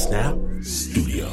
Snap Studios.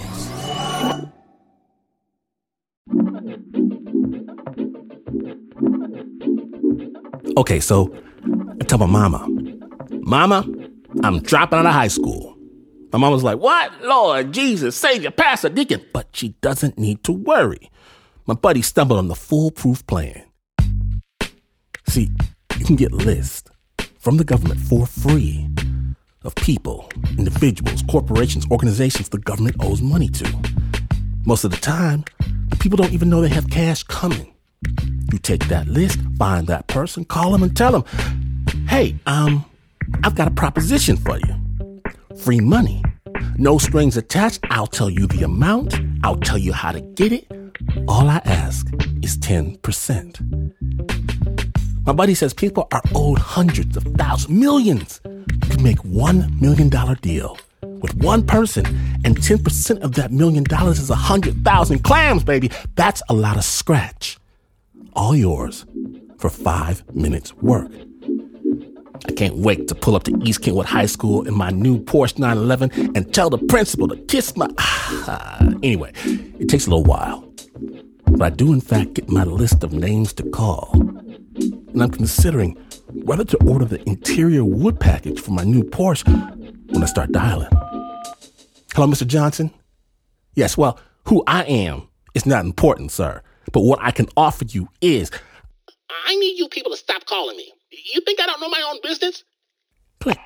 Okay, so I tell my Mama, I'm dropping out of high school. My mama's like, what? Lord Jesus, Savior, Pastor, Deacon. But she doesn't need to worry. My buddy stumbled on the foolproof plan. See, you can get lists from the government for free of people, individuals, corporations, organizations the government owes money to. Most of the time, people don't even know they have cash coming. You take that list, find that person, call them and tell them, hey, I've got a proposition for you. Free money. No strings attached. I'll tell you the amount. I'll tell you how to get it. All I ask is 10%. My buddy says people are owed hundreds of thousands, millions. You can make $1 million deal with one person, and 10% of that $1 million is 100,000 clams, baby. That's a lot of scratch. All yours for 5 minutes work. I can't wait to pull up to East Kentwood High School in my new Porsche 911 and tell the principal to kiss my... Anyway, it takes a little while. But I do, in fact, get my list of names to call. And I'm considering whether to order the interior wood package for my new Porsche when I start dialing. Hello, Mr. Johnson? Yes, well, who I am is not important, sir. But what I can offer you is... I need you people to stop calling me. You think I don't know my own business? Click.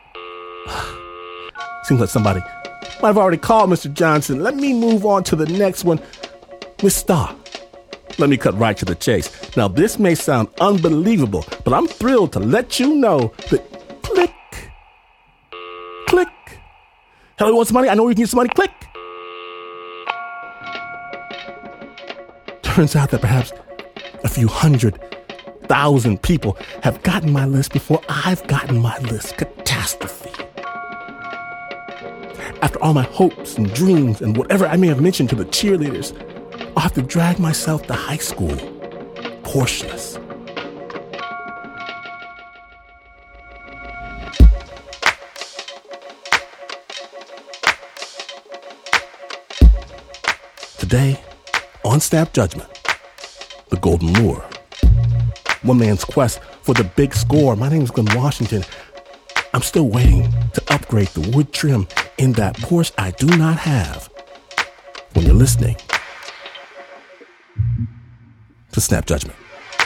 Seems like somebody might have already called Mr. Johnson. Let me move on to the next one. Miss Starr. Let me cut right to the chase. Now, this may sound unbelievable, but I'm thrilled to let you know that click. Click. Hello, you want some money? I know you can use some money. Click. Turns out that perhaps a few 100,000 people have gotten my list before I've gotten my list. Catastrophe. After all my hopes and dreams and whatever I may have mentioned to the cheerleaders, I'll have to drag myself to high school, Porscheless. Today, on Snap Judgment, the Golden Lure. One man's quest for the big score. My name is Glenn Washington. I'm still waiting to upgrade the wood trim in that Porsche I do not have. When you're listening to Snap Judgment.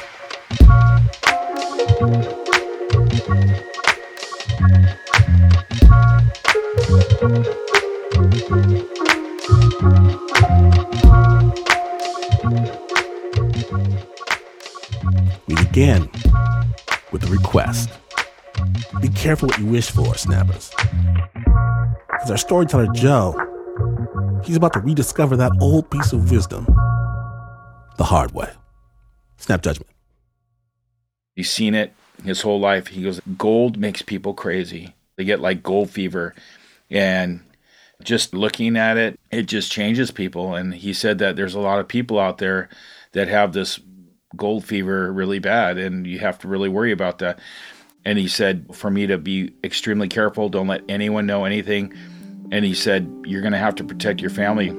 We begin with a request. Be careful what you wish for, Snappers. Because our storyteller, Joe, he's about to rediscover that old piece of wisdom the hard way. Snap Judgment. He's seen it his whole life. He goes, gold makes people crazy. They get like gold fever. And just looking at it, it just changes people. And he said that there's a lot of people out there that have this gold fever really bad, and you have to really worry about that. And he said, for me to be extremely careful, don't let anyone know anything. And he said, you're going to have to protect your family.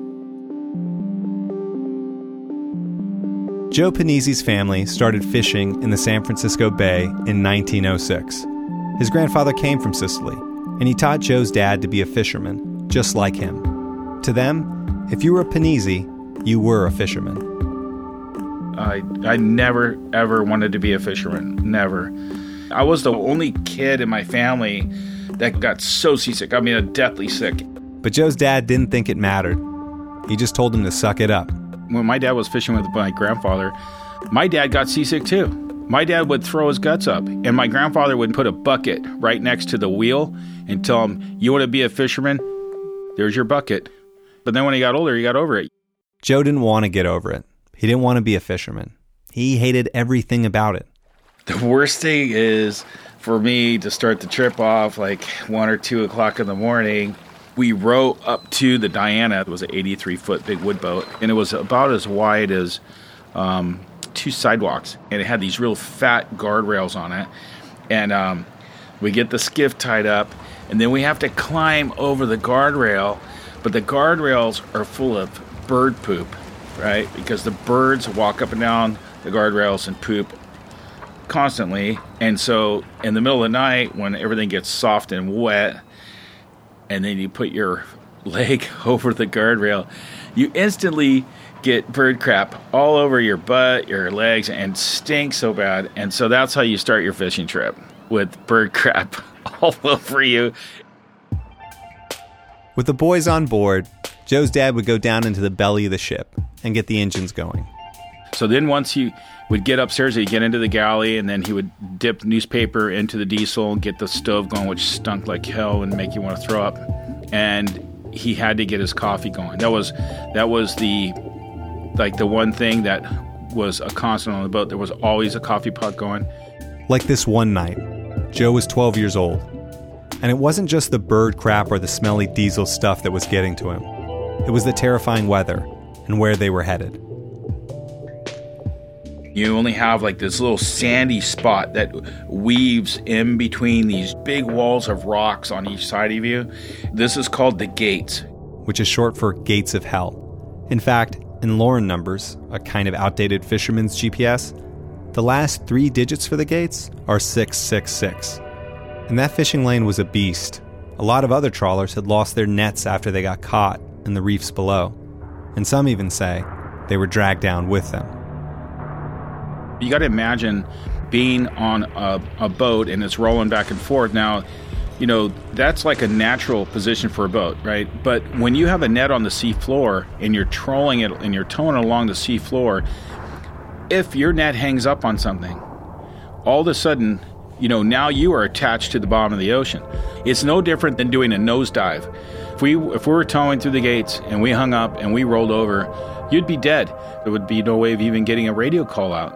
Joe Panizzi's family started fishing in the San Francisco Bay in 1906. His grandfather came from Sicily, and he taught Joe's dad to be a fisherman, just like him. To them, if you were a Panizzi, you were a fisherman. I never, ever wanted to be a fisherman. Never. I was the only kid in my family that got so seasick. I mean, deathly sick. But Joe's dad didn't think it mattered. He just told him to suck it up. When my dad was fishing with my grandfather, my dad got seasick too. My dad would throw his guts up, and my grandfather would put a bucket right next to the wheel and tell him, you want to be a fisherman? There's your bucket. But then when he got older, he got over it. Joe didn't want to get over it. He didn't want to be a fisherman. He hated everything about it. The worst thing is for me to start the trip off like 1 or 2 o'clock in the morning. We row up to the Diana. It was an 83-foot big wood boat, and it was about as wide as 2 sidewalks, and it had these real fat guardrails on it. And we get the skiff tied up, And then we have to climb over the guardrail, but the guardrails are full of bird poop, right? Because the birds walk up and down the guardrails and poop constantly. And so in the middle of the night, when everything gets soft and wet, and then you put your leg over the guardrail, you instantly get bird crap all over your butt, your legs, and stink so bad. And so that's how you start your fishing trip, with bird crap all over you. With the boys on board, Joe's dad would go down into the belly of the ship and get the engines going. So then once he would get upstairs, he'd get into the galley, and then he would dip newspaper into the diesel and get the stove going, which stunk like hell and make you want to throw up. And he had to get his coffee going. That was the one thing that was a constant on the boat. There was always a coffee pot going. Like this one night, Joe was 12 years old. And it wasn't just the bird crap or the smelly diesel stuff that was getting to him. It was the terrifying weather and where they were headed. You only have like this little sandy spot that weaves in between these big walls of rocks on each side of you. This is called the Gates, which is short for Gates of Hell. In fact, in Lauren numbers, a kind of outdated fisherman's GPS, the last 3 digits for the Gates are 666. And that fishing lane was a beast. A lot of other trawlers had lost their nets after they got caught in the reefs below. And some even say they were dragged down with them. You got to imagine being on a boat and it's rolling back and forth. Now, you know, that's like a natural position for a boat, right? But when you have a net on the sea floor and you're trolling it and you're towing it along the sea floor, if your net hangs up on something, all of a sudden, you know, now you are attached to the bottom of the ocean. It's no different than doing a nosedive. If we were towing through the Gates and we hung up and we rolled over, you'd be dead. There would be no way of even getting a radio call out.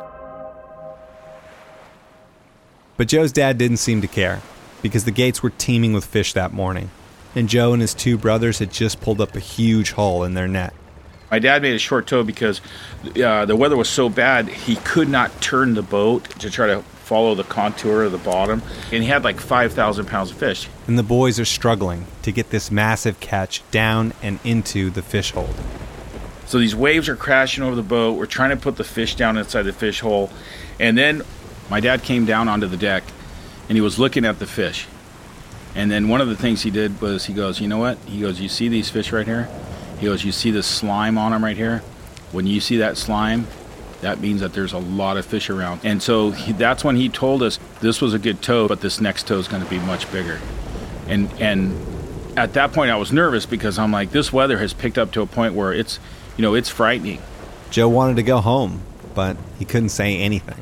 But Joe's dad didn't seem to care, because the Gates were teeming with fish that morning, and Joe and his 2 brothers had just pulled up a huge haul in their net. My dad made a short tow because the weather was so bad, he could not turn the boat to try to follow the contour of the bottom, and he had like 5,000 pounds of fish. And the boys are struggling to get this massive catch down and into the fish hold. So these waves are crashing over the boat. We're trying to put the fish down inside the fish hole, and then my dad came down onto the deck, and he was looking at the fish. And then one of the things he did was he goes, you know what? He goes, you see these fish right here? He goes, you see the slime on them right here? When you see that slime, that means that there's a lot of fish around. And so that's when he told us this was a good tow, but this next tow is going to be much bigger. And at that point, I was nervous because I'm like, this weather has picked up to a point where it's frightening. Joe wanted to go home, but he couldn't say anything.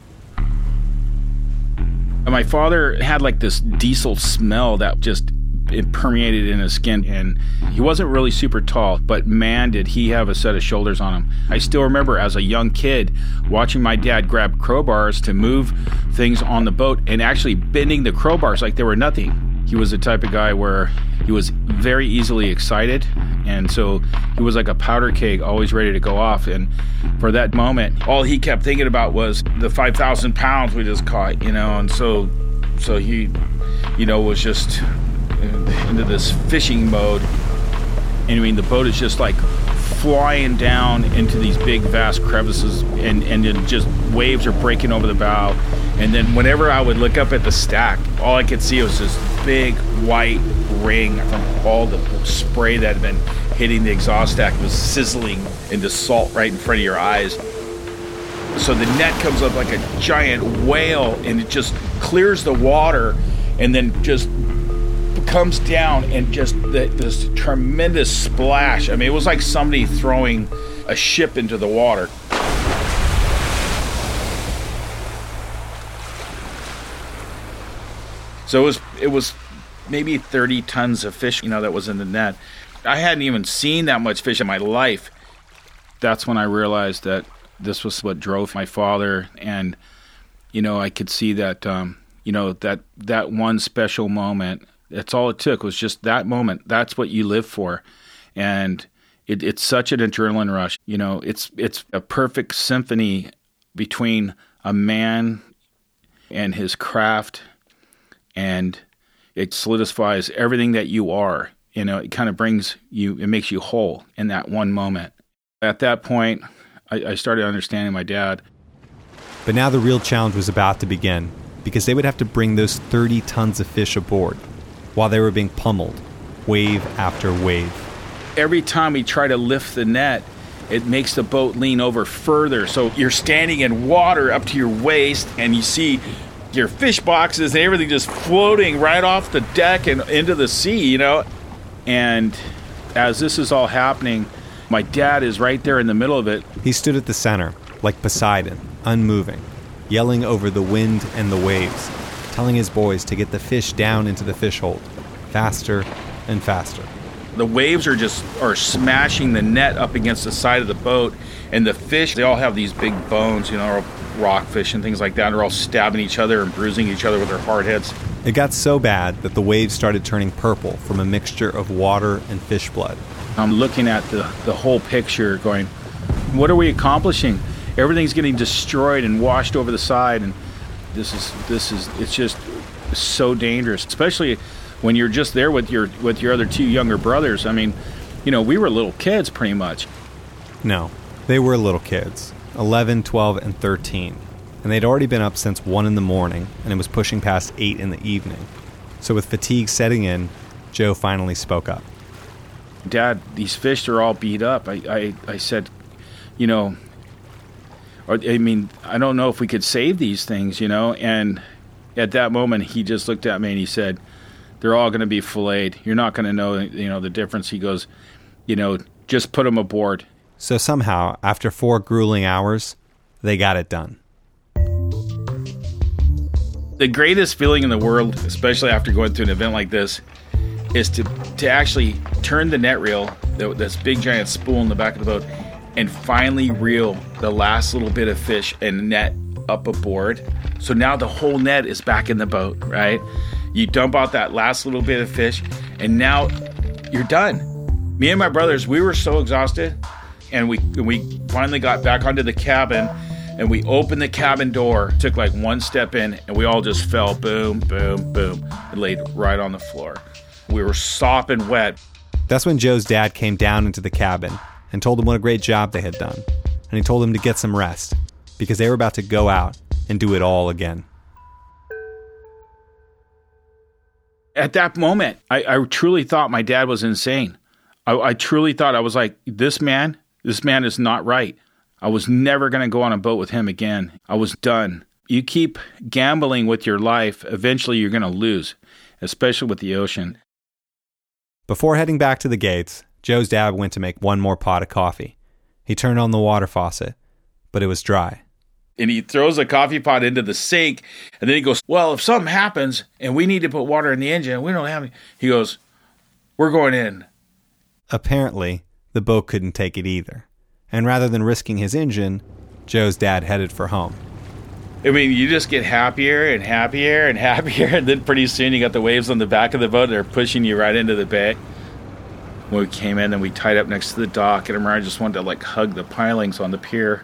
My father had like this diesel smell that just it permeated in his skin, and he wasn't really super tall, but man, did he have a set of shoulders on him. I still remember as a young kid watching my dad grab crowbars to move things on the boat and actually bending the crowbars like they were nothing. He was the type of guy where he was very easily excited, and so he was like a powder keg, always ready to go off. And for that moment, all he kept thinking about was the 5,000 pounds we just caught, you know. And so he, you know, was just into this fishing mode. And I mean, the boat is just like flying down into these big, vast crevices, and then just waves are breaking over the bow. And then whenever I would look up at the stack, all I could see was this big white ring from all the spray that had been hitting the exhaust stack. It was sizzling into salt right in front of your eyes. So the net comes up like a giant whale, and it just clears the water and then just comes down, and just this tremendous splash. I mean, it was like somebody throwing a ship into the water. So it was maybe 30 tons of fish, you know, that was in the net. I hadn't even seen that much fish in my life. That's when I realized that this was what drove my father, and you know, I could see that you know, that one special moment. That's all it took, was just that moment. That's what you live for. And it's such an adrenaline rush. You know, it's a perfect symphony between a man and his craft, and It solidifies everything that you are. It kind of it makes you whole in that one moment. At that point, I started understanding my dad. But now the real challenge was about to begin, because they would have to bring those 30 tons of fish aboard while they were being pummeled, wave after wave. Every time we try to lift the net, it makes the boat lean over further. So you're standing in water up to your waist, and you see your fish boxes and everything just floating right off the deck and into the sea, And as this is all happening, my dad is right there in the middle of it. He stood at the center, like Poseidon, unmoving, yelling over the wind and the waves, telling his boys to get the fish down into the fish hold, faster and faster. The waves are smashing the net up against the side of the boat, and the fish, they all have these big bones, rockfish and things like that. They're all stabbing each other and bruising each other with their hard heads. It got so bad that the waves started turning purple from a mixture of water and fish blood. I'm looking at the whole picture going, what are we accomplishing? Everything's getting destroyed and washed over the side, and it's just so dangerous, especially when you're just there with your other two younger brothers. I mean, we were little kids pretty much. No, they were little kids, 11, 12, and 13. And they'd already been up since 1 in the morning, and it was pushing past 8 in the evening. So with fatigue setting in, Joe finally spoke up. Dad, these fish are all beat up. I said, I don't know if we could save these things, And at that moment, he just looked at me and he said, they're all going to be filleted. You're not going to know, the difference. He goes, just put them aboard. So somehow, after 4 grueling hours, they got it done. The greatest feeling in the world, especially after going through an event like this, is to actually turn the net reel, this big giant spool in the back of the boat, and finally reel the last little bit of fish and net up aboard. So now the whole net is back in the boat, right? You dump out that last little bit of fish, and now you're done. Me and my brothers, we were so exhausted, and we finally got back onto the cabin, and we opened the cabin door, took like one step in, and we all just fell, boom, boom, boom, and laid right on the floor. We were sopping wet. That's when Joe's dad came down into the cabin and told him what a great job they had done. And he told him to get some rest, because they were about to go out and do it all again. At that moment, I truly thought my dad was insane. I truly thought, I was like, this man is not right. I was never going to go on a boat with him again. I was done. You keep gambling with your life, eventually you're going to lose, especially with the ocean. Before heading back to the gates, Joe's dad went to make one more pot of coffee. He turned on the water faucet, but it was dry. And he throws a coffee pot into the sink, and then he goes, well, if something happens and we need to put water in the engine and we don't have any, he goes, we're going in. Apparently, the boat couldn't take it either. And rather than risking his engine, Joe's dad headed for home. I mean, you just get happier and happier and happier, and then pretty soon you got the waves on the back of the boat, and they're pushing you right into the bay. When we came in, and we tied up next to the dock, and I just wanted to hug the pilings on the pier.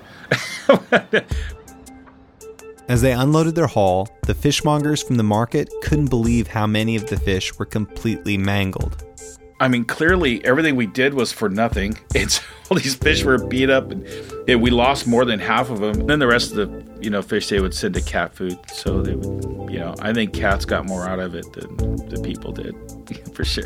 As they unloaded their haul, the fishmongers from the market couldn't believe how many of the fish were completely mangled. I mean, clearly everything we did was for nothing. All these fish were beat up, and we lost more than half of them. And then the rest of the fish they would send to cat food. So they would, I think cats got more out of it than the people did, for sure.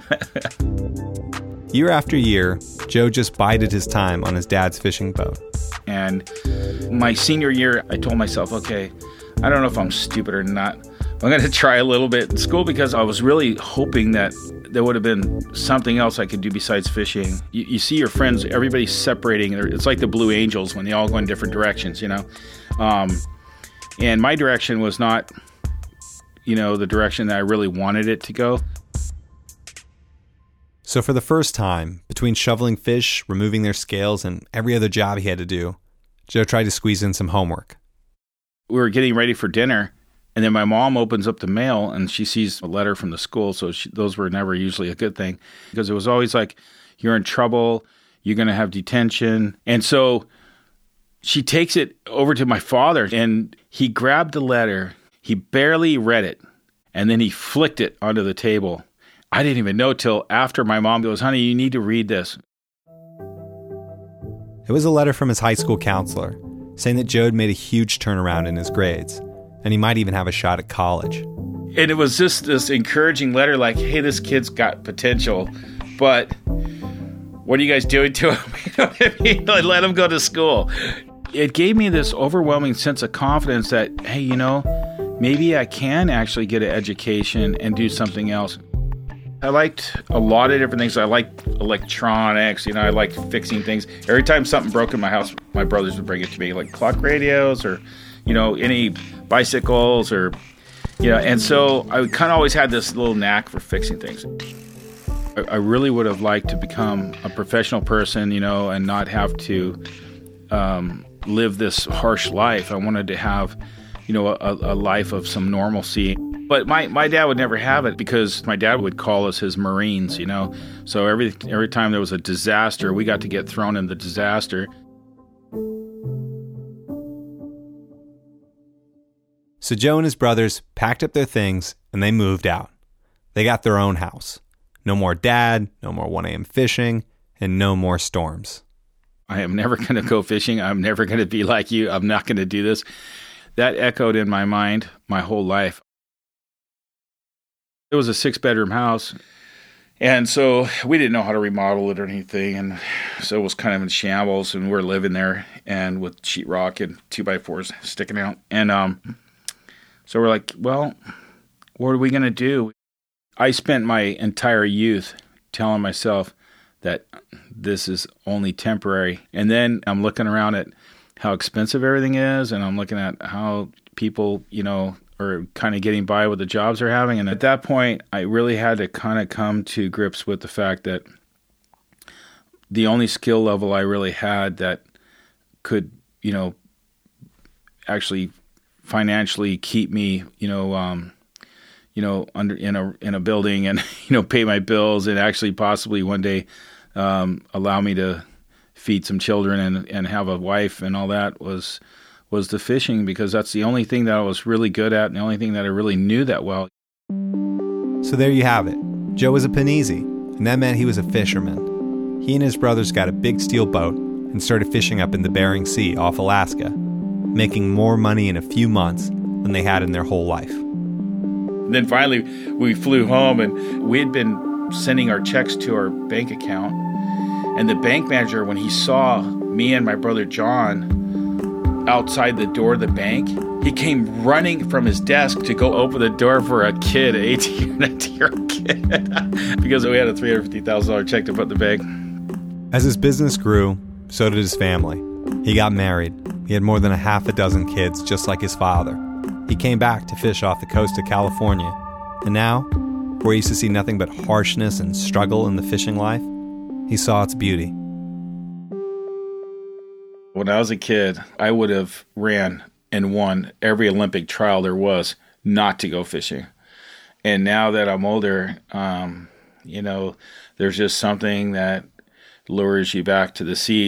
Year after year, Joe just bided his time on his dad's fishing boat. And my senior year, I told myself, okay, I don't know if I'm stupid or not. I'm going to try a little bit in school, because I was really hoping that there would have been something else I could do besides fishing. You see your friends, everybody's separating. It's like the Blue Angels when they all go in different directions, And my direction was not, the direction that I really wanted it to go. So for the first time, between shoveling fish, removing their scales, and every other job he had to do, Joe tried to squeeze in some homework. We were getting ready for dinner, and then my mom opens up the mail, and she sees a letter from the school, so those were never usually a good thing, because it was always like, you're in trouble, you're going to have detention. And so she takes it over to my father, and he grabbed the letter, he barely read it, And then he flicked it onto the table. I didn't even know till after my mom goes, honey, you need to read this. It was a letter from his high school counselor saying that Joe had made a huge turnaround in his grades, and he might even have a shot at college. And it was just this encouraging letter like, hey, this kid's got potential, but what are you guys doing to him? You know what I mean? Let him go to school. It gave me this overwhelming sense of confidence that, hey, you know, maybe I can actually get an education and do something else. I liked a lot of different things. I liked electronics, you know, I liked fixing things. Every time something broke in my house, my brothers would bring it to me, like clock radios or, you know, any bicycles or, you know, and so I kind of always had this little knack for fixing things. I really would have liked to become a professional person, you know, and not have to live this harsh life. I wanted to have, you know, a life of some normalcy. But my dad would never have it because my dad would call us his Marines, you know. So every time there was a disaster, we got to get thrown in the disaster. So Joe and his brothers packed up their things and they moved out. They got their own house. No more dad, no more 1 a.m. fishing, and no more storms. I am never going to go fishing. I'm never going to be like you. I'm not going to do this. That echoed in my mind my whole life. It was a 6-bedroom house, and so we didn't know how to remodel it or anything, and so it was kind of in shambles, and we're living there, and with sheetrock and 2x4s sticking out. And so we're like, well, what are we going to do? I spent my entire youth telling myself that this is only temporary, and then I'm looking around at how expensive everything is, and I'm looking at how people, you know, are kind of getting by with the jobs they're having. And at that point, I really had to kind of come to grips with the fact that the only skill level I really had that could, you know, actually financially keep me, under in a building and, you know, pay my bills and actually possibly one day allow me to feed some children and have a wife and all that was the fishing, because that's the only thing that I was really good at and the only thing that I really knew that well. So there you have it. Joe was a Panisi, and that meant he was a fisherman. He and his brothers got a big steel boat and started fishing up in the Bering Sea off Alaska, making more money in a few months than they had in their whole life. And then finally we flew home, and we had been sending our checks to our bank account. And the bank manager, when he saw me and my brother John outside the door of the bank, he came running from his desk to go open the door for a kid, an 18-year-old kid, because we had a $350,000 check to put in the bank. As his business grew, so did his family. He got married. He had more than 6 kids, just like his father. He came back to fish off the coast of California. And now, where he used to see nothing but harshness and struggle in the fishing life, he saw its beauty. When I was a kid, I would have ran and won every Olympic trial there was not to go fishing. And now that I'm older, you know, there's just something that lures you back to the sea.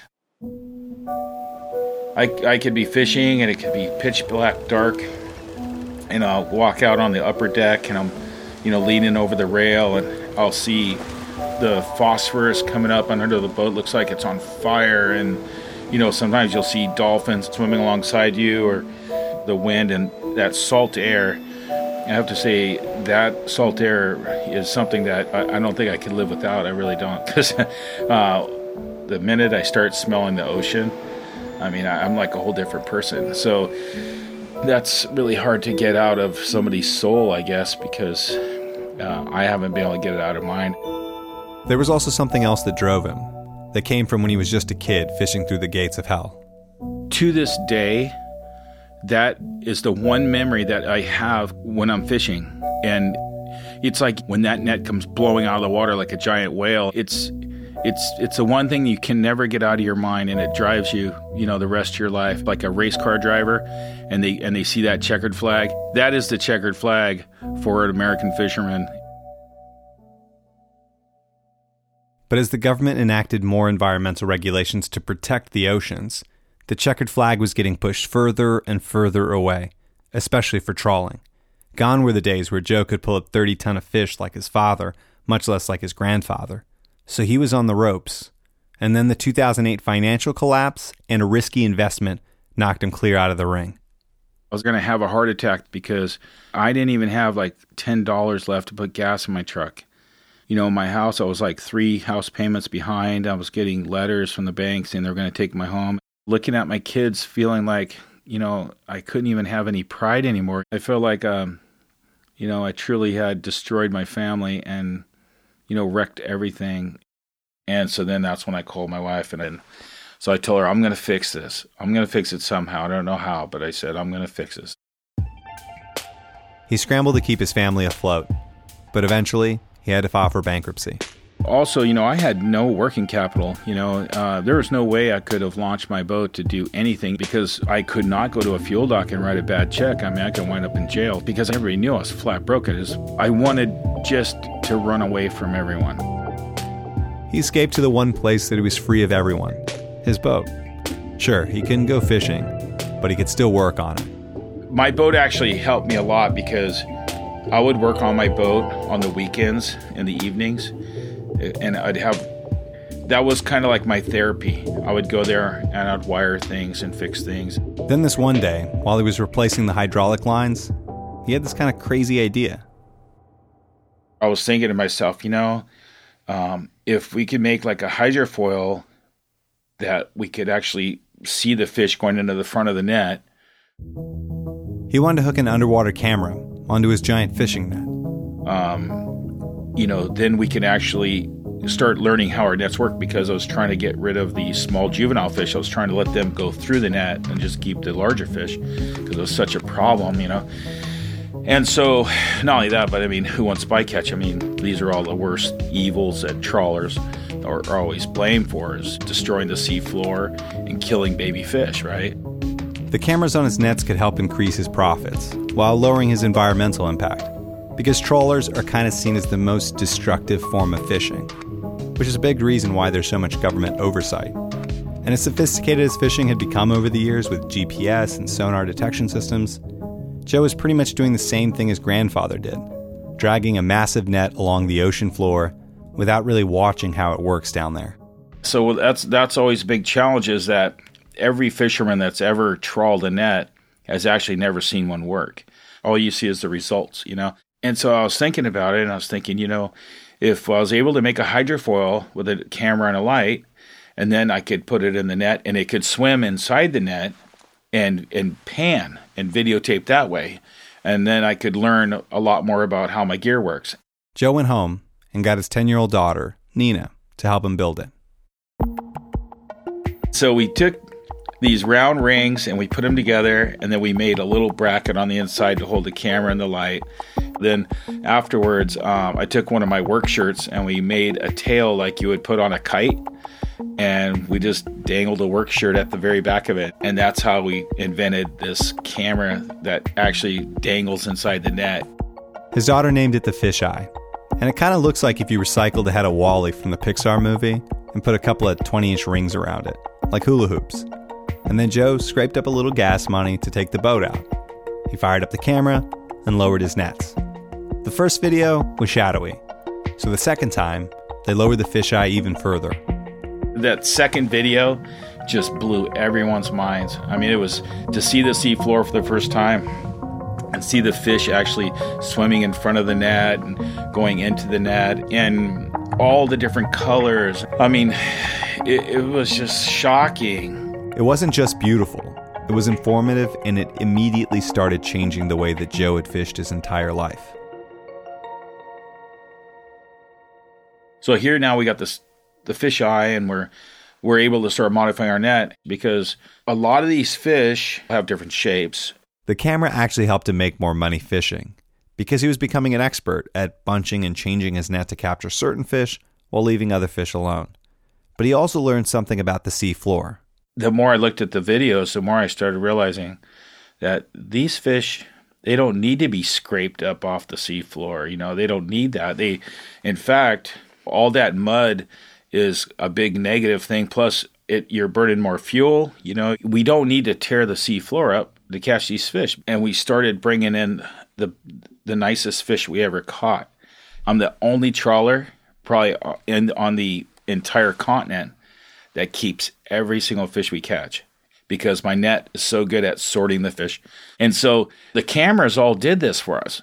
I could be fishing and it could be pitch black dark, and I'll walk out on the upper deck and I'm, you know, leaning over the rail, and I'll see the phosphorus coming up under the boat. Looks like it's on fire, and you know, sometimes you'll see dolphins swimming alongside you, or the wind and that salt air. I have to say that salt air is something that I don't think I could live without. I really don't, because the minute I start smelling the ocean, I mean, I'm like a whole different person. So that's really hard to get out of somebody's soul, I guess, because I haven't been able to get it out of mine. There was also something else that drove him, that came from when he was just a kid fishing through the gates of hell. To this day, that is the one memory that I have when I'm fishing. And it's like when that net comes blowing out of the water like a giant whale, it's the one thing you can never get out of your mind, and it drives you, you know, the rest of your life. Like a race car driver, and they see that checkered flag. That is the checkered flag for an American fisherman. But as the government enacted more environmental regulations to protect the oceans, the checkered flag was getting pushed further and further away, especially for trawling. Gone were the days where Joe could pull up 30 ton of fish like his father, much less like his grandfather. So he was on the ropes. And then the 2008 financial collapse and a risky investment knocked him clear out of the ring. I was going to have a heart attack because I didn't even have like $10 left to put gas in my truck. You know, my house, I was like 3 house payments behind. I was getting letters from the bank saying they were going to take my home. Looking at my kids, feeling like, you know, I couldn't even have any pride anymore. I felt like, you know, I truly had destroyed my family and, you know, wrecked everything. And so then that's when I called my wife, and then so I told her, I'm going to fix this. I'm going to fix it somehow. I don't know how, but I said, I'm going to fix this. He scrambled to keep his family afloat, but eventually he had to file for bankruptcy. Also, you know, I had no working capital. You know, there was no way I could have launched my boat to do anything because I could not go to a fuel dock and write a bad check. I mean, I could wind up in jail because everybody knew I was flat broke. I wanted just to run away from everyone. He escaped to the one place that he was free of everyone, his boat. Sure, he couldn't go fishing, but he could still work on it. My boat actually helped me a lot because I would work on my boat on the weekends and the evenings, and that was kind of like my therapy. I would go there and I'd wire things and fix things. Then this one day, while he was replacing the hydraulic lines, he had this kind of crazy idea. I was thinking to myself, you know, if we could make like a hydrofoil that we could actually see the fish going into the front of the net. He wanted to hook an underwater camera onto his giant fishing net. You know, then we can actually start learning how our nets work, because I was trying to get rid of the small juvenile fish. I was trying to let them go through the net and just keep the larger fish because it was such a problem, you know. And so, not only that, but I mean, who wants bycatch? I mean, these are all the worst evils that trawlers are always blamed for, is destroying the seafloor and killing baby fish, right? The cameras on his nets could help increase his profits while lowering his environmental impact, because trawlers are kind of seen as the most destructive form of fishing, which is a big reason why there's so much government oversight. And as sophisticated as fishing had become over the years with GPS and sonar detection systems, Joe was pretty much doing the same thing his grandfather did, dragging a massive net along the ocean floor without really watching how it works down there. So that's always a big challenge, is that every fisherman that's ever trawled a net has actually never seen one work. All you see is the results, you know? And so I was thinking about it, and I was thinking, you know, if I was able to make a hydrofoil with a camera and a light, and then I could put it in the net, and it could swim inside the net and pan and videotape that way, and then I could learn a lot more about how my gear works. Joe went home and got his 10-year-old daughter, Nina, to help him build it. So we took these round rings and we put them together, and then we made a little bracket on the inside to hold the camera and the light. Then afterwards, I took one of my work shirts and we made a tail like you would put on a kite, and we just dangled a work shirt at the very back of it. And that's how we invented this camera that actually dangles inside the net. His daughter named it the Fisheye, and it kind of looks like if you recycled a head of Wall-E from the Pixar movie and put a couple of 20-inch rings around it, like hula hoops. And then Joe scraped up a little gas money to take the boat out. He fired up the camera and lowered his nets. The first video was shadowy, so the second time, they lowered the fisheye even further. That second video just blew everyone's minds. I mean, it was to see the seafloor for the first time and see the fish actually swimming in front of the net and going into the net and all the different colors. I mean, it was just shocking. It wasn't just beautiful. It was informative, and it immediately started changing the way that Joe had fished his entire life. So here now we got the fisheye, and we're able to start modifying our net, because a lot of these fish have different shapes. The camera actually helped him make more money fishing, because he was becoming an expert at bunching and changing his net to capture certain fish while leaving other fish alone. But he also learned something about the sea floor. The more I looked at the videos, the more I started realizing that these fish, they don't need to be scraped up off the seafloor. You know, they don't need that. In fact, all that mud is a big negative thing. Plus, you're burning more fuel. You know, we don't need to tear the seafloor up to catch these fish. And we started bringing in the nicest fish we ever caught. I'm the only trawler probably on the entire continent that keeps every single fish we catch, because my net is so good at sorting the fish. And so the cameras all did this for us.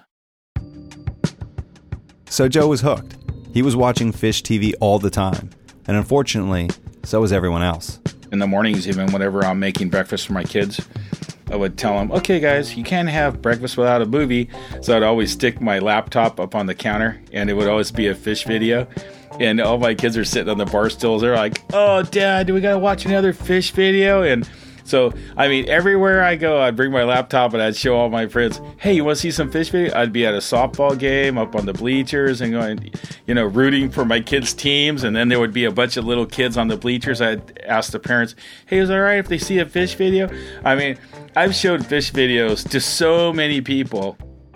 So Joe was hooked. He was watching fish TV all the time. And unfortunately, so was everyone else. In the mornings, even whenever I'm making breakfast for my kids, I would tell them, okay, guys, you can't have breakfast without a movie. So I'd always stick my laptop up on the counter, and it would always be a fish video. And all my kids are sitting on the bar stools. They're like, oh, Dad, do we got to watch another fish video? And so, I mean, everywhere I go, I'd bring my laptop and I'd show all my friends, hey, you want to see some fish video? I'd be at a softball game up on the bleachers and going, rooting for my kids' teams. And then there would be a bunch of little kids on the bleachers. I'd ask the parents, hey, is it all right if they see a fish video? I mean, I've showed fish videos to so many people.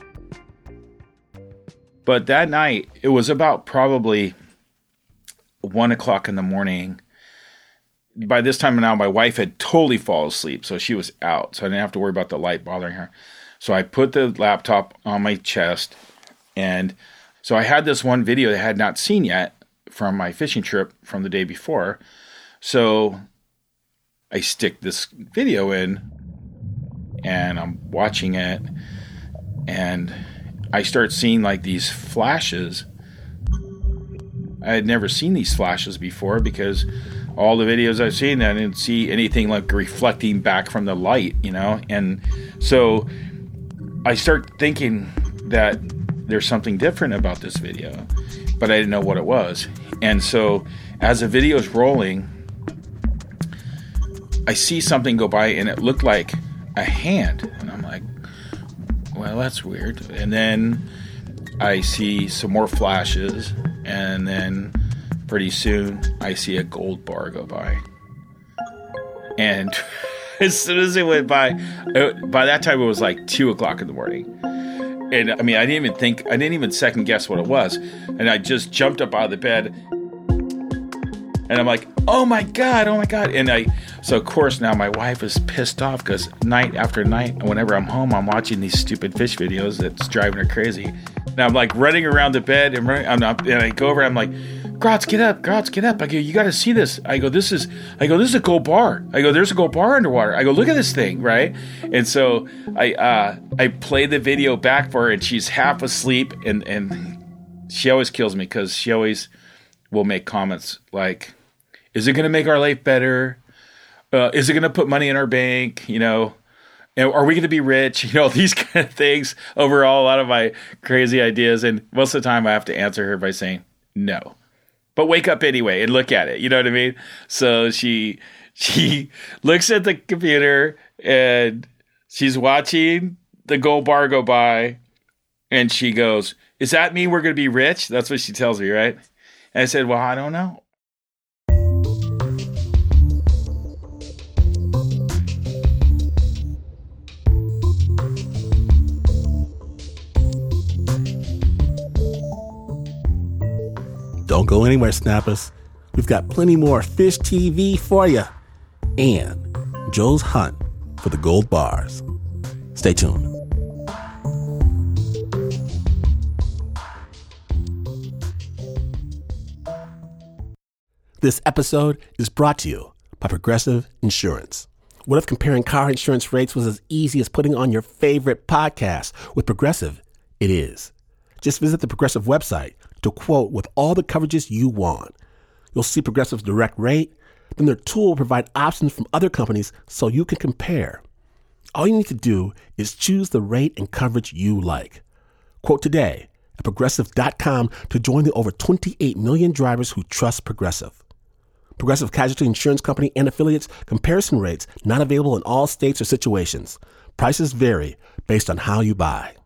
But that night, it was about probably 1 o'clock in the morning. By this time now, my wife had totally fallen asleep, so she was out. So I didn't have to worry about the light bothering her. So I put the laptop on my chest, and so I had this one video that I had not seen yet from my fishing trip from the day before. So I stick this video in, and I'm watching it, and I start seeing like these flashes. I had never seen these flashes before, because all the videos I've seen, I didn't see anything like reflecting back from the light, And so I start thinking that there's something different about this video, but I didn't know what it was. And so as the video's rolling, I see something go by, and it looked like a hand. And I'm like, well, that's weird. And then I see some more flashes, and then pretty soon I see a gold bar go by. And as soon as it went by that time it was like 2 o'clock in the morning. And I mean, I didn't even second guess what it was. And I just jumped up out of the bed, and I'm like, oh my God. And so of course now my wife is pissed off, because night after night, whenever I'm home, I'm watching these stupid fish videos that's driving her crazy. And I'm like running around the bed, and I go over, I'm like, Gratz, get up. I go, you got to see this. I go, this is a gold bar. I go, there's a gold bar underwater. I go, look at this thing, right? And so I play the video back for her, and she's half asleep, and she always kills me, because she always will make comments like, is it going to make our life better? Is it going to put money in our bank? Are we going to be rich? These kind of things. Overall, a lot of my crazy ideas. And most of the time I have to answer her by saying no. But wake up anyway and look at it. You know what I mean? So she looks at the computer, and she's watching the gold bar go by, and she goes, does that mean we're going to be rich? That's what she tells me, right? And I said, well, I don't know. Don't go anywhere, snappers. We've got plenty more fish TV for you, and Joe's hunt for the gold bars. Stay tuned. This episode is brought to you by Progressive Insurance. What if comparing car insurance rates was as easy as putting on your favorite podcast? With Progressive, it is. Just visit the Progressive website to quote with all the coverages you want. You'll see Progressive's direct rate. Then their tool will provide options from other companies so you can compare. All you need to do is choose the rate and coverage you like. Quote today at Progressive.com to join the over 28 million drivers who trust Progressive. Progressive Casualty Insurance Company and Affiliates. Comparison rates not available in all states or situations. Prices vary based on how you buy.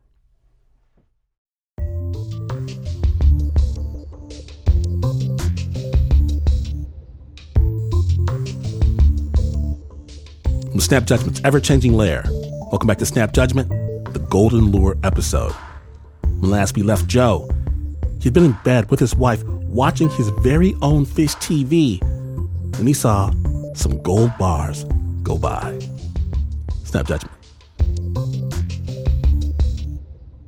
From Snap Judgment's ever-changing lair, welcome back to Snap Judgment, the Golden Lure episode. When last we left Joe, he'd been in bed with his wife watching his very own fish TV when he saw some gold bars go by. Snap Judgment.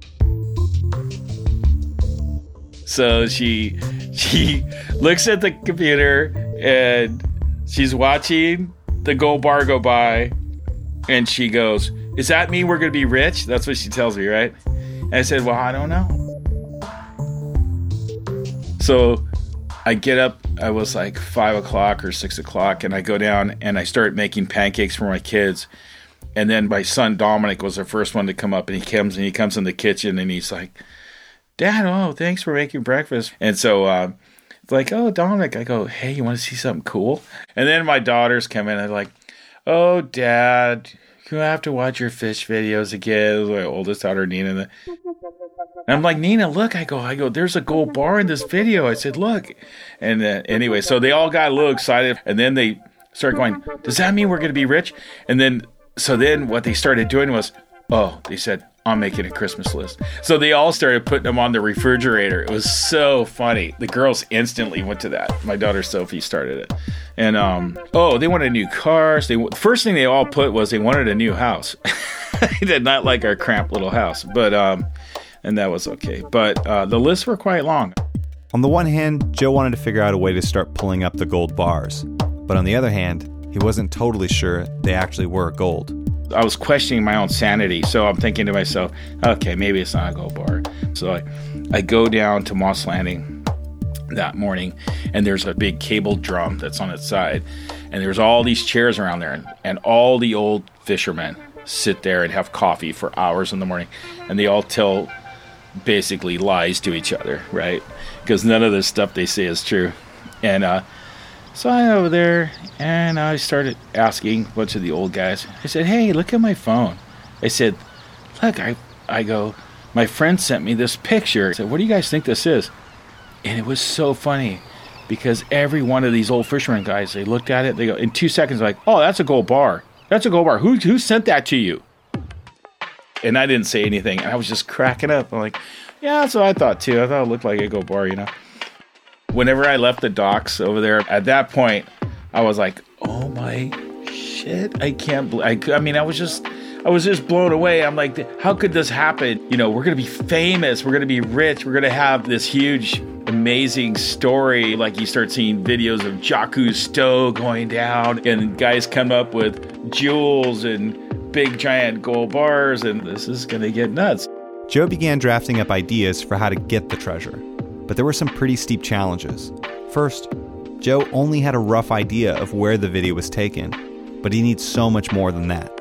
So she looks at the computer and she's watching the gold bar go by, and she goes, "Does that mean we're going to be rich?" That's what she tells me, right? And I said, "Well, I don't know." So I get up, I was like 5 o'clock or 6 o'clock, and I go down and I start making pancakes for my kids. And then my son Dominic was the first one to come up, and he comes in the kitchen and he's like, "Dad, oh, thanks for making breakfast." And so it's like, "Oh, Dominic," I go, "Hey, you want to see something cool?" And then my daughters come in and they're like, "Oh, Dad, you have to watch your fish videos again." My oldest daughter, Nina. And I'm like, "Nina, look," I go, "There's a gold bar in this video." I said, "Look." And anyway, so they all got a little excited, and then they started going, "Does that mean we're going to be rich?" And then what they started doing was, they said, "I'm making a Christmas list." So they all started putting them on the refrigerator. It was so funny. The girls instantly went to that. My daughter Sophie started it. And, they wanted new cars. The first thing they all put was they wanted a new house. They did not like our cramped little house, but, and that was okay. But the lists were quite long. On the one hand, Joe wanted to figure out a way to start pulling up the gold bars. But on the other hand, he wasn't totally sure they actually were gold. I was questioning my own sanity, so I'm thinking to myself, okay, maybe it's not a gold bar. So I go down to Moss Landing that morning, and there's a big cable drum that's on its side, and there's all these chairs around there, and all the old fishermen sit there and have coffee for hours in the morning, and they all tell basically lies to each other, right? Because none of the stuff they say is true. And so I went over there, and I started asking a bunch of the old guys. I said, "Hey, look at my phone." I said, "Look," I go, "my friend sent me this picture." I said, "What do you guys think this is?" And it was so funny, because every one of these old fishermen guys, they looked at it, they go, in 2 seconds, like, "Oh, that's a gold bar. That's a gold bar. Who sent that to you?" And I didn't say anything. I was just cracking up. I'm like, "Yeah, that's what I thought too. I thought it looked like a gold bar, you know." Whenever I left the docks over there, at that point, I was like, "Oh my shit! I can't believe." I mean, I was just blown away. I'm like, "How could this happen? You know, we're gonna be famous. We're gonna be rich. We're gonna have this huge, amazing story." Like, you start seeing videos of Jacques Cousteau going down, and guys come up with jewels and big giant gold bars, and this is gonna get nuts. Joe began drafting up ideas for how to get the treasure. But there were some pretty steep challenges. First, Joe only had a rough idea of where the video was taken, but he needs so much more than that.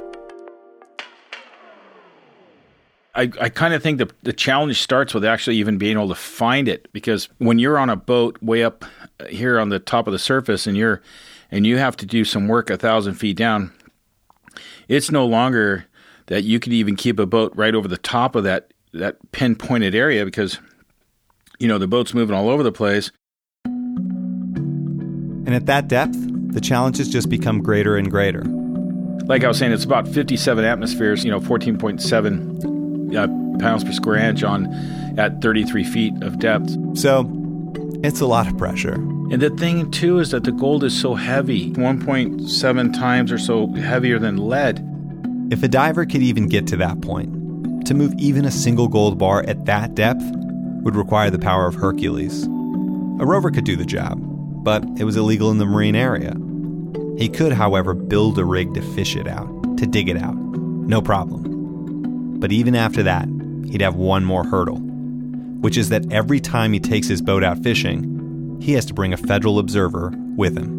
I kind of think the challenge starts with actually even being able to find it, because when you're on a boat way up here on the top of the surface and you have to do some work 1,000 feet down, it's no longer that you can even keep a boat right over the top of that pinpointed area, because the boat's moving all over the place. And at that depth, the challenges just become greater and greater. Like I was saying, it's about 57 atmospheres, 14.7 pounds per square inch at 33 feet of depth. So it's a lot of pressure. And the thing, too, is that the gold is so heavy, 1.7 times or so heavier than lead. If a diver could even get to that point, to move even a single gold bar at that depth would require the power of Hercules. A rover could do the job, but it was illegal in the marine area. He could, however, build a rig to fish it out, to dig it out. No problem. But even after that, he'd have one more hurdle, which is that every time he takes his boat out fishing, he has to bring a federal observer with him.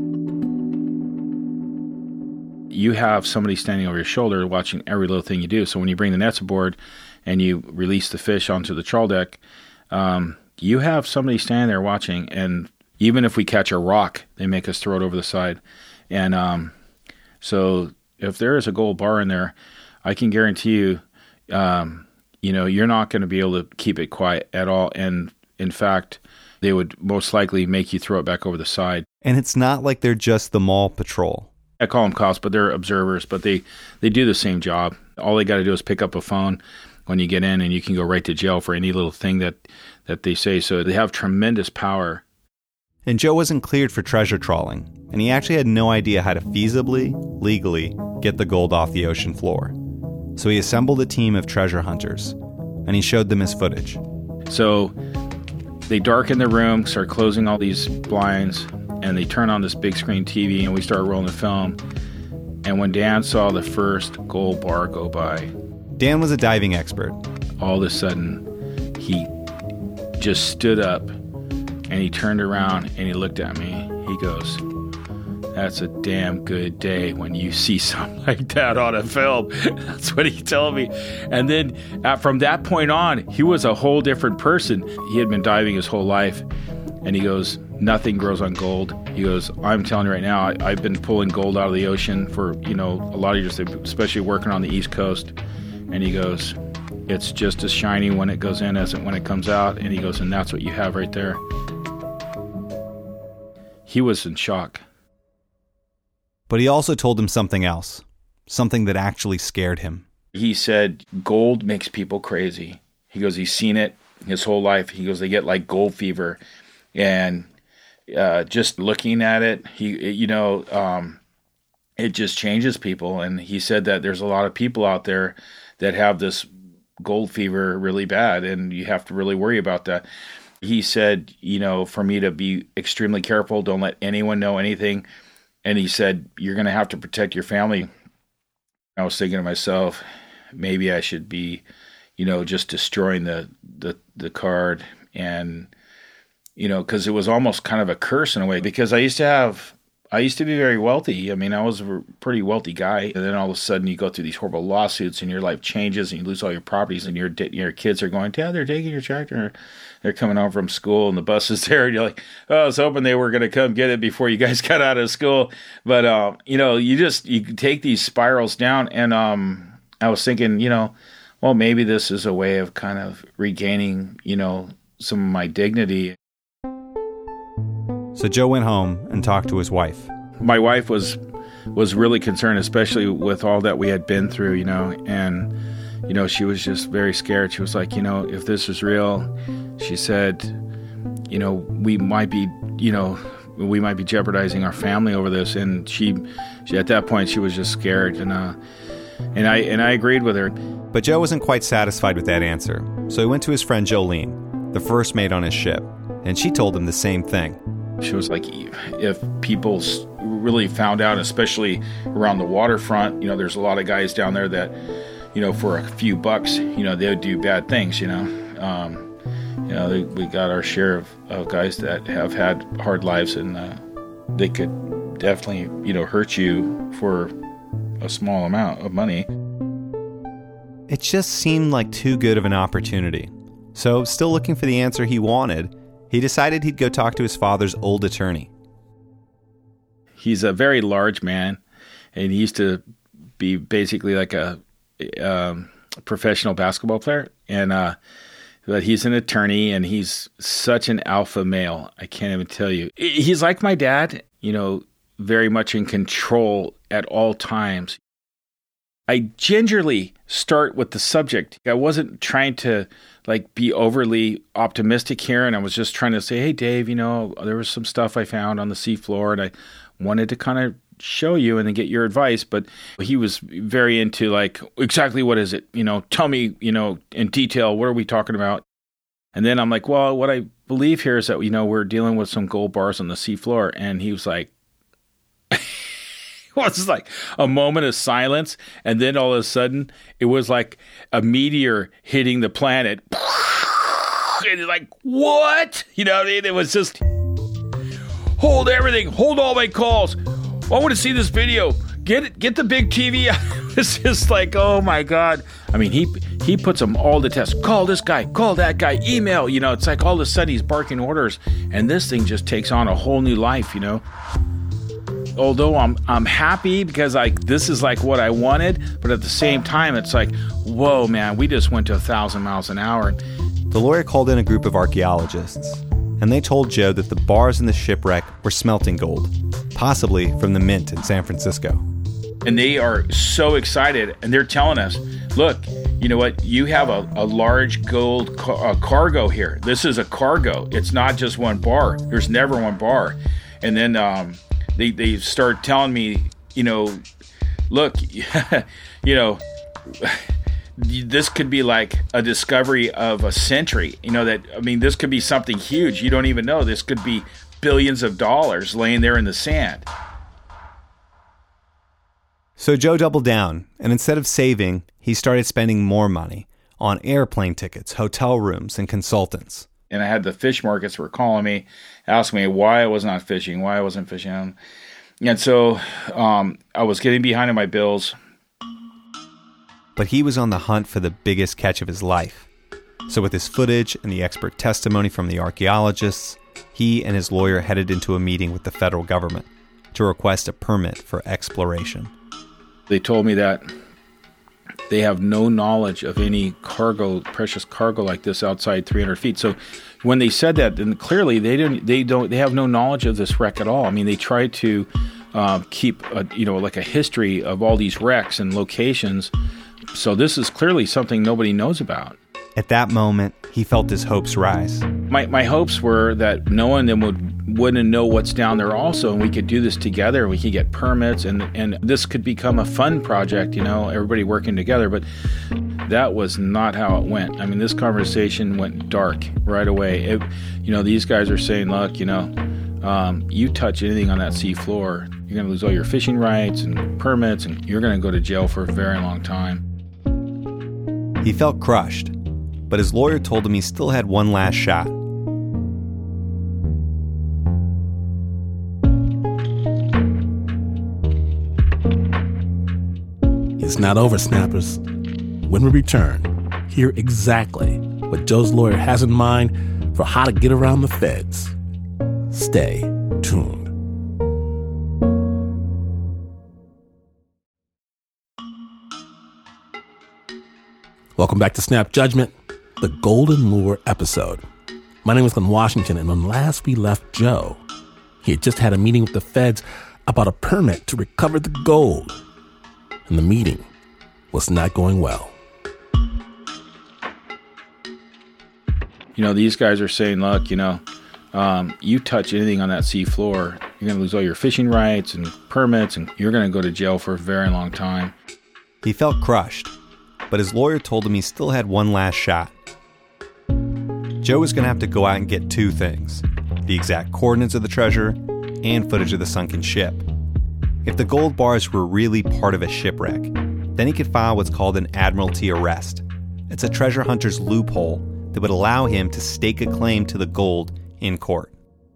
You have somebody standing over your shoulder watching every little thing you do. So when you bring the nets aboard and you release the fish onto the trawl deck, you have somebody standing there watching. And even if we catch a rock, they make us throw it over the side. And so if there is a gold bar in there, I can guarantee you, you're not going to be able to keep it quiet at all. And in fact, they would most likely make you throw it back over the side. And it's not like they're just the mall patrol. I call them cops, but they're observers, but they do the same job. All they got to do is pick up a phone when you get in, and you can go right to jail for any little thing that they say. So they have tremendous power. And Joe wasn't cleared for treasure trawling, and he actually had no idea how to feasibly, legally, get the gold off the ocean floor. So he assembled a team of treasure hunters, and he showed them his footage. So They darken the room, start closing all these blinds, and they turn on this big screen TV, and we start rolling the film. And when Dan saw the first gold bar go by, Dan was a diving expert. All of a sudden, he just stood up, and he turned around, and he looked at me. He goes, "That's a damn good day when you see something like that on a film." That's what he told me. And then from that point on, he was a whole different person. He had been diving his whole life. And he goes, "Nothing grows on gold." He goes, "I'm telling you right now, I've been pulling gold out of the ocean for, a lot of years, especially working on the East Coast." And he goes, "It's just as shiny when it goes in as when it comes out." And he goes, "And that's what you have right there." He was in shock. But he also told him something else, something that actually scared him. He said, "Gold makes people crazy." He goes, he's seen it his whole life. He goes, they get like gold fever. And just looking at it, it just changes people. And he said that there's a lot of people out there that have this gold fever really bad, and you have to really worry about that. He said, for me to be extremely careful, don't let anyone know anything. And he said, you're going to have to protect your family. I was thinking to myself, maybe I should be, just destroying the card. And because it was almost kind of a curse in a way, because I used to be very wealthy. I mean, I was a pretty wealthy guy. And then all of a sudden you go through these horrible lawsuits and your life changes and you lose all your properties, and your kids are going, "Dad, they're taking your tractor." They're coming home from school and the bus is there. And you're like, "Oh, I was hoping they were going to come get it before you guys got out of school." But, you take these spirals down. And I was thinking, well, maybe this is a way of kind of regaining, some of my dignity. So Joe went home and talked to his wife. My wife was really concerned, especially with all that we had been through, and, she was just very scared. She was like, if this is real, she said, we might be jeopardizing our family over this. And she at that point, she was just scared. And I agreed with her. But Joe wasn't quite satisfied with that answer. So he went to his friend Jolene, the first mate on his ship, and she told him the same thing. She was like, if people really found out, especially around the waterfront, there's a lot of guys down there that, for a few bucks, they would do bad things, we got our share of guys that have had hard lives, and they could definitely, hurt you for a small amount of money. It just seemed like too good of an opportunity. So, still looking for the answer he wanted, he decided he'd go talk to his father's old attorney. He's a very large man, and he used to be basically like a professional basketball player. And but he's an attorney, and he's such an alpha male. I can't even tell you. He's like my dad, very much in control at all times. I gingerly start with the subject. I wasn't trying to be overly optimistic here, and I was just trying to say, "Hey, Dave, there was some stuff I found on the seafloor, and I wanted to kind of show you and then get your advice." But he was very into exactly what is it? Tell me, in detail, what are we talking about? And then I'm like, well, what I believe here is that, we're dealing with some gold bars on the seafloor. And he was like, it was like a moment of silence, and then all of a sudden it was like a meteor hitting the planet. And like, what? It was just, hold everything, hold all my calls. I want to see this video. Get the big TV. It's just like, oh my God. I mean, he puts them all to test. Call this guy, call that guy, email. It's like all of a sudden he's barking orders, and this thing just takes on a whole new life. Although I'm happy because this is like what I wanted, but at the same time it's like, whoa, man, we just went to 1,000 miles an hour. The lawyer called in a group of archaeologists, and they told Joe that the bars in the shipwreck were smelting gold, possibly from the mint in San Francisco. And they are so excited, and they're telling us, look, you know what? You have a large gold cargo here. This is a cargo. It's not just one bar. There's never one bar. And then they start telling me, look, this could be like a discovery of a century. This could be something huge. You don't even know. This could be billions of dollars laying there in the sand. So Joe doubled down, and instead of saving, he started spending more money on airplane tickets, hotel rooms, and consultants. And I had the fish markets were calling me, asking me why I was not fishing, why I wasn't fishing. And so I was getting behind on my bills. But he was on the hunt for the biggest catch of his life. So with his footage and the expert testimony from the archaeologists, he and his lawyer headed into a meeting with the federal government to request a permit for exploration. They told me that they have no knowledge of any cargo, precious cargo like this outside 300 feet. So when they said that, then clearly they have no knowledge of this wreck at all. I mean, they tried to keep a history of all these wrecks and locations. So this is clearly something nobody knows about. At that moment, he felt his hopes rise. My hopes were that no one then wouldn't know what's down there also, and we could do this together. We could get permits, and this could become a fun project, everybody working together. But that was not how it went. I mean, this conversation went dark right away. These guys are saying, look, you touch anything on that sea floor, you're going to lose all your fishing rights and permits, and you're going to go to jail for a very long time. He felt crushed, but his lawyer told him he still had one last shot. It's not over, snappers. When we return, hear exactly what Joe's lawyer has in mind for how to get around the feds. Stay tuned. Welcome back to Snap Judgment, the Golden Lure episode. My name is Glenn Washington, and when last we left Joe, he had just had a meeting with the feds about a permit to recover the gold. And the meeting was not going well. These guys are saying, look, you touch anything on that sea floor, you're going to lose all your fishing rights and permits, and you're going to go to jail for a very long time. He felt crushed, but his lawyer told him he still had one last shot. Joe was going to have to go out and get two things: the exact coordinates of the treasure and footage of the sunken ship. If the gold bars were really part of a shipwreck, then he could file what's called an admiralty arrest. It's a treasure hunter's loophole that would allow him to stake a claim to the gold in court.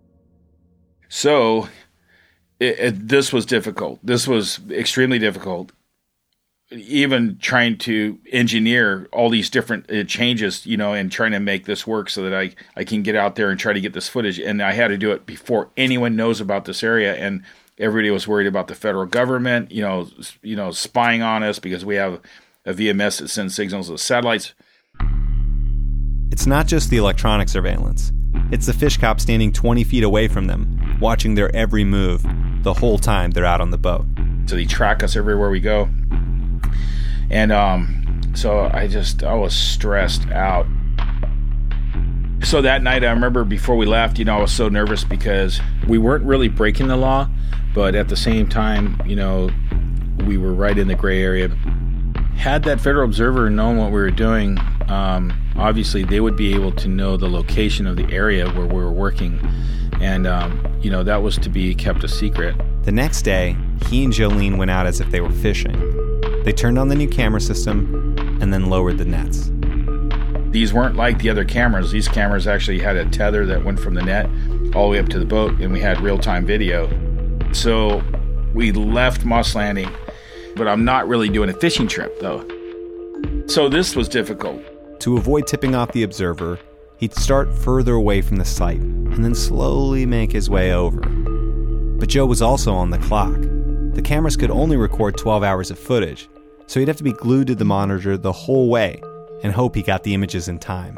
So this was difficult. This was extremely difficult. Even trying to engineer all these different changes, and trying to make this work so that I can get out there and try to get this footage. And I had to do it before anyone knows about this area. And everybody was worried about the federal government, spying on us because we have a VMS that sends signals to satellites. It's not just the electronic surveillance. It's the fish cop standing 20 feet away from them, watching their every move the whole time they're out on the boat. So they track us everywhere we go. And so I was stressed out. So that night, I remember before we left, I was so nervous because we weren't really breaking the law, but at the same time, we were right in the gray area. Had that federal observer known what we were doing, obviously they would be able to know the location of the area where we were working. And, that was to be kept a secret. The next day, he and Jolene went out as if they were fishing. They turned on the new camera system and then lowered the nets. These weren't like the other cameras. These cameras actually had a tether that went from the net all the way up to the boat, and we had real-time video. So we left Moss Landing, but I'm not really doing a fishing trip, though. So this was difficult. To avoid tipping off the observer, he'd start further away from the site and then slowly make his way over. But Joe was also on the clock. The cameras could only record 12 hours of footage, so he'd have to be glued to the monitor the whole way and hope he got the images in time.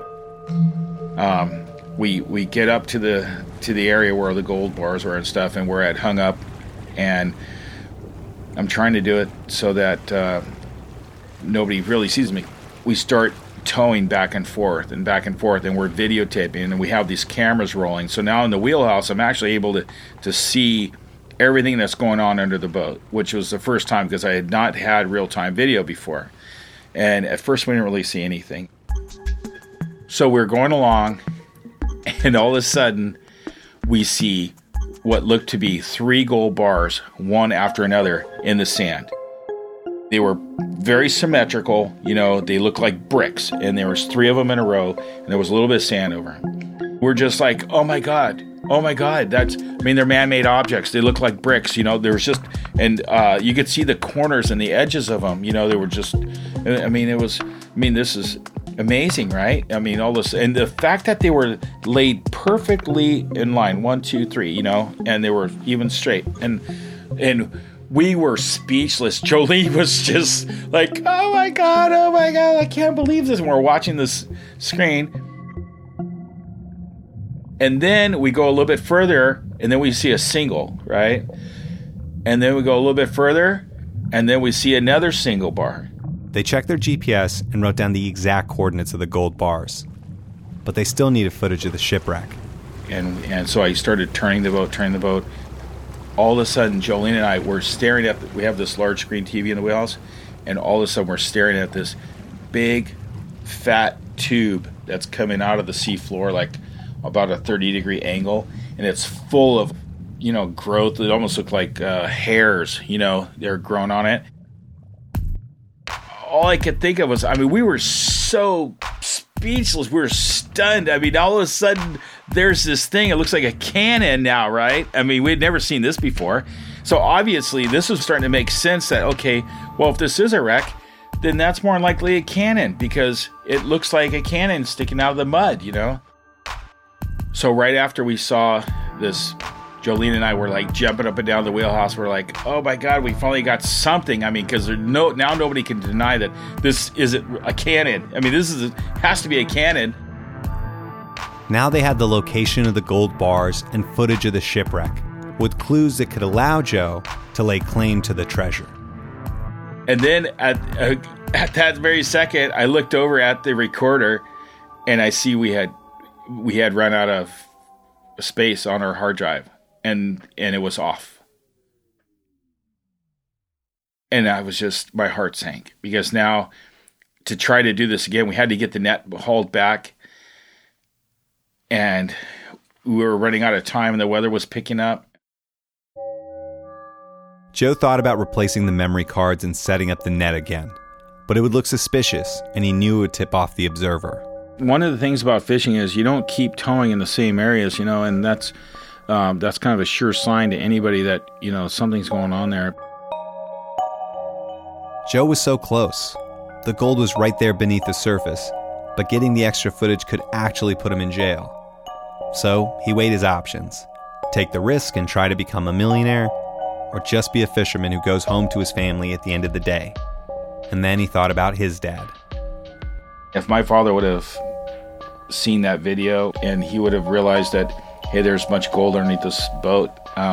We get up to the area where the gold bars were and stuff, and we're at hung up, and I'm trying to do it so that nobody really sees me. We start towing back and forth, and we're videotaping, and we have these cameras rolling. So now in the wheelhouse, I'm actually able to see everything that's going on under the boat, which was the first time because I had not had real-time video before. And at first we didn't really see anything. So we're going along, and all of a sudden we see what looked to be 3 gold bars, one after another, in the sand. They were very symmetrical, they looked like bricks, and there was 3 of them in a row, and there was a little bit of sand over them. We're just like, oh my God, they're man-made objects. They look like bricks, there was just, and you could see the corners and the edges of them, they were just, this is amazing, right? All this, and the fact that they were laid perfectly in line, 1, 2, 3, and they were even straight, and we were speechless. Jolene was just like, oh my God, I can't believe this. And we're watching this screen. And then we go a little bit further, and then we see a single, right? And then we go a little bit further, and then we see another single bar. They checked their GPS and wrote down the exact coordinates of the gold bars. But they still needed footage of the shipwreck. And so I started turning the boat. All of a sudden, Jolene and I were staring at, we have this large screen TV in the wheelhouse, and all of a sudden we're staring at this big, fat tube that's coming out of the seafloor, like about a 30-degree angle, and it's full of, growth. It almost looked like hairs, they're grown on it. All I could think of was, we were so speechless. We were stunned. All of a sudden, there's this thing. It looks like a cannon now, right? We'd never seen this before. So obviously, this was starting to make sense that, okay, well, if this is a wreck, then that's more likely a cannon because it looks like a cannon sticking out of the mud, So right after we saw this, Jolene and I were like jumping up and down the wheelhouse. We're like, oh my God, we finally got something. Because now nobody can deny that this isn't a cannon. This has to be a cannon. Now they had the location of the gold bars and footage of the shipwreck, with clues that could allow Joe to lay claim to the treasure. And then at that very second, I looked over at the recorder, and I see we had run out of space on our hard drive, and it was off. And I was just, my heart sank, because now to try to do this again, we had to get the net hauled back. And we were running out of time, and the weather was picking up. Joe thought about replacing the memory cards and setting up the net again, but it would look suspicious, and he knew it would tip off the observer. One of the things about fishing is you don't keep towing in the same areas, and that's kind of a sure sign to anybody that, something's going on there. Joe was so close. The gold was right there beneath the surface, but getting the extra footage could actually put him in jail. So he weighed his options. Take the risk and try to become a millionaire, or just be a fisherman who goes home to his family at the end of the day. And then he thought about his dad. If my father would have seen that video and he would have realized that, hey, there's much gold underneath this boat,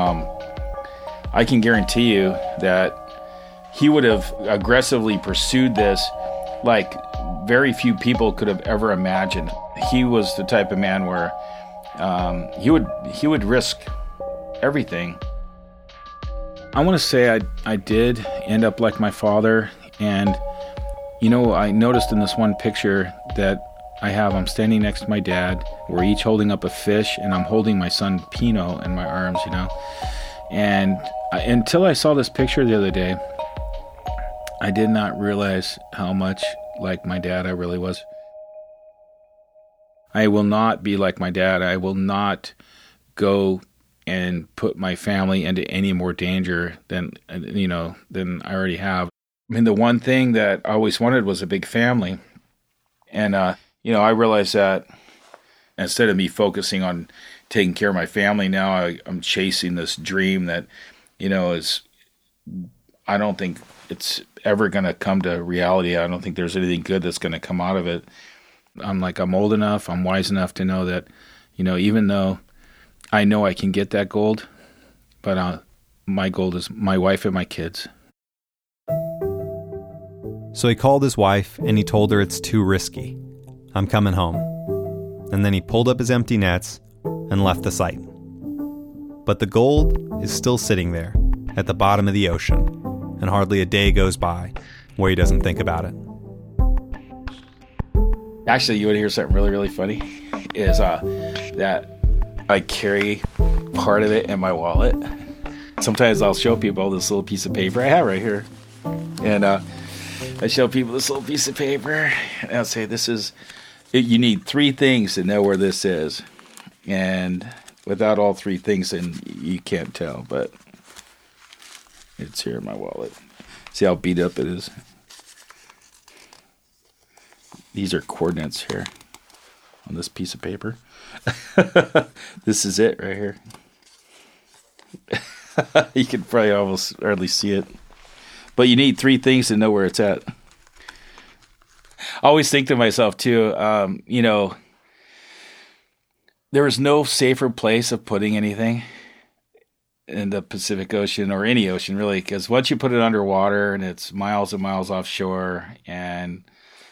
I can guarantee you that he would have aggressively pursued this like very few people could have ever imagined. He was the type of man where he would risk everything. I want to say I did end up like my father, and I noticed in this one picture that I'm standing next to my dad. We're each holding up a fish, and I'm holding my son Pino in my arms, And until I saw this picture the other day, I did not realize how much like my dad I really was. I will not be like my dad. I will not go and put my family into any more danger than I already have. The one thing that I always wanted was a big family. And, I realized that instead of me focusing on taking care of my family, now I'm chasing this dream that, I don't think it's ever going to come to reality. I don't think there's anything good that's going to come out of it. I'm old enough, I'm wise enough to know that, even though I know I can get that gold, but my gold is my wife and my kids. So he called his wife and he told her it's too risky. I'm coming home. And then he pulled up his empty nets and left the site. But the gold is still sitting there at the bottom of the ocean, and hardly a day goes by where he doesn't think about it. Actually, you want to hear something really, really funny? Is that I carry part of it in my wallet. Sometimes I'll show people this little piece of paper I have right here. And I show people this little piece of paper. And I'll say, you need 3 things to know where this is. And without all 3 things, then you can't tell. But it's here in my wallet. See how beat up it is? These are coordinates here on this piece of paper. This is it right here. You can probably almost hardly see it. But you need 3 things to know where it's at. I always think to myself, too, there is no safer place of putting anything in the Pacific Ocean or any ocean, really, because once you put it underwater and it's miles and miles offshore, and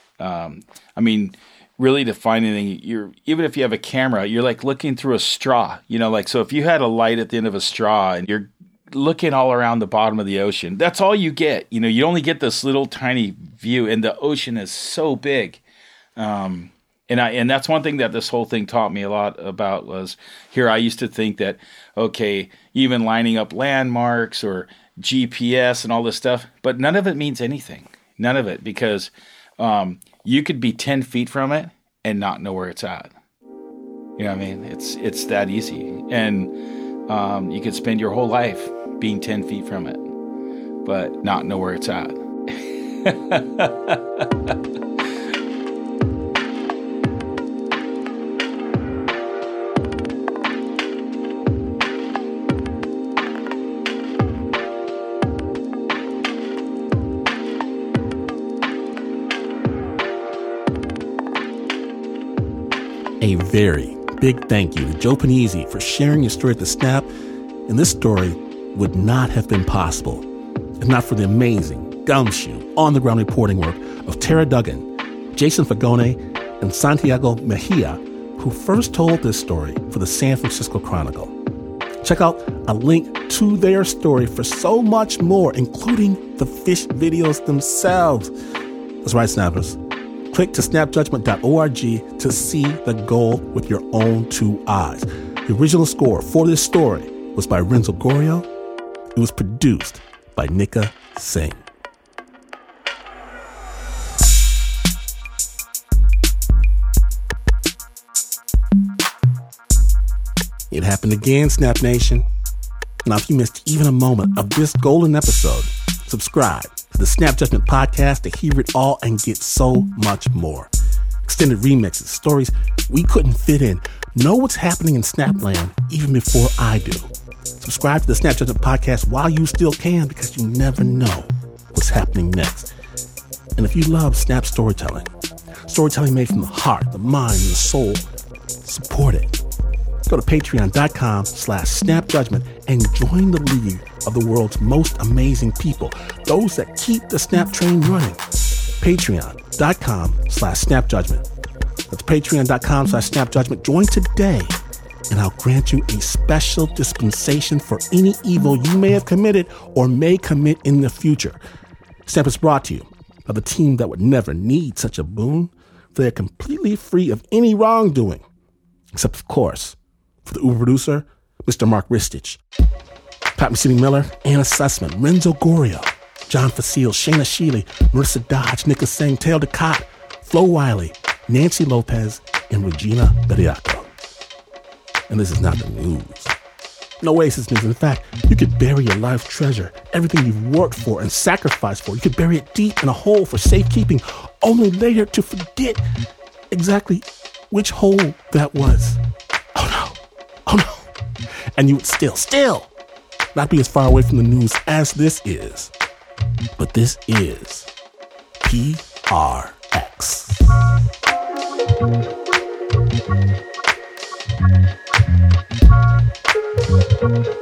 really to find anything, even if you have a camera, you're like looking through a straw, so if you had a light at the end of a straw and you're looking all around the bottom of the ocean, that's all you get. You only get this little tiny view, and the ocean is so big. And that's one thing that this whole thing taught me a lot about was here. I used to think that, okay, even lining up landmarks or GPS and all this stuff, but none of it means anything. None of it, because you could be 10 feet from it and not know where it's at. You know what I mean? It's that easy. And you could spend your whole life being 10 feet from it, but not know where it's at. A very big thank you to Joe Panizzi for sharing your story at the Snap. And this story would not have been possible if not for the amazing gumshoe on-the-ground reporting work of Tara Duggan, Jason Fagone, and Santiago Mejia, who first told this story for the San Francisco Chronicle. Check out a link to their story for so much more, including the fish videos themselves. That's right, Snappers. Click to snapjudgment.org to see the goal with your own 2 eyes. The original score for this story was by Renzo Gorio. It was produced by Nika Singh. It happened again, Snap Nation. Now, if you missed even a moment of this golden episode, subscribe to the Snap Judgment Podcast to hear it all and get so much more. Extended remixes, stories we couldn't fit in. Know what's happening in Snapland even before I do. Subscribe to the Snap Judgment Podcast while you still can, because you never know what's happening next. And if you love Snap storytelling made from the heart, the mind, and the soul, support it. Go to patreon.com/snapjudgment and join the league of the world's most amazing people, those that keep the Snap train running. Patreon.com/snapjudgment. That's patreon.com/snapjudgment. Join today, and I'll grant you a special dispensation for any evil you may have committed or may commit in the future. Snap is brought to you by the team that would never need such a boon. They are completely free of any wrongdoing, except, of course, for the Uber producer, Mr. Mark Ristich, Pat Mesiti-Miller, Anna Sussman, Renzo Gorio, John Facile, Shayna Shealy, Marissa Dodge, Nika Singh, Tail DeCott, Flo Wiley, Nancy Lopez, and Regina Beriaco. And this is not the news. No Oasis news. In fact, you could bury your life treasure, everything you've worked for and sacrificed for. You could bury it deep in a hole for safekeeping, only later to forget exactly which hole that was. Oh no. And you would still not be as far away from the news as this is. But this is PRX.